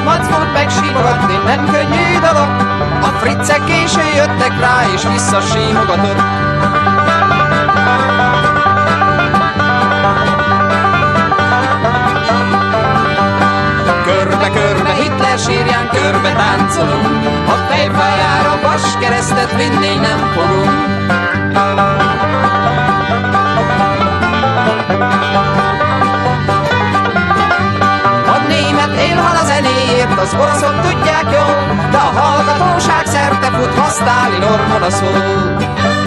macmót megsímogatni nem könnyű dolog. A fricek későn jöttek rá, és visszasímogatott. Körbe-körbe Hitler sírján körbe táncolunk, a fejfájára vaskeresztet vinni nem fogunk. A német élhal a zenéért, az oroszok tudják jól, de a hallgatóság szerte fut, ha Sztálin ormoda szól.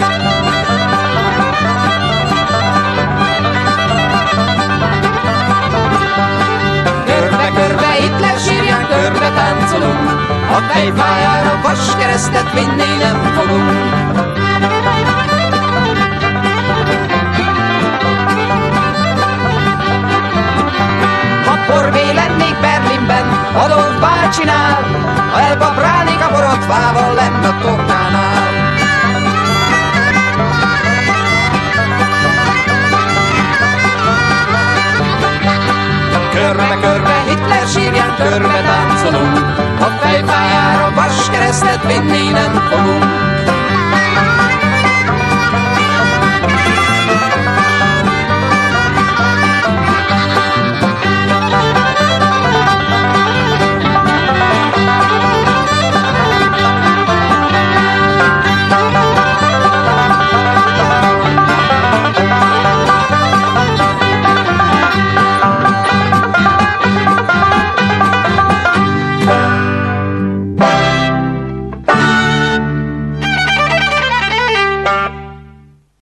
Körbe-körbe Hitler sírján körbe táncolunk, a fejfájára vaskeresztet vinni nem fogunk. Ha Borbé lennék Berlinben, Adolf bácsinál, ha elpaprálnék a borotvával lent a tornánál. Körbe-körbe Hitler sírján körbe táncolunk, a fejfájára vaskeresztet vinni nem fogunk.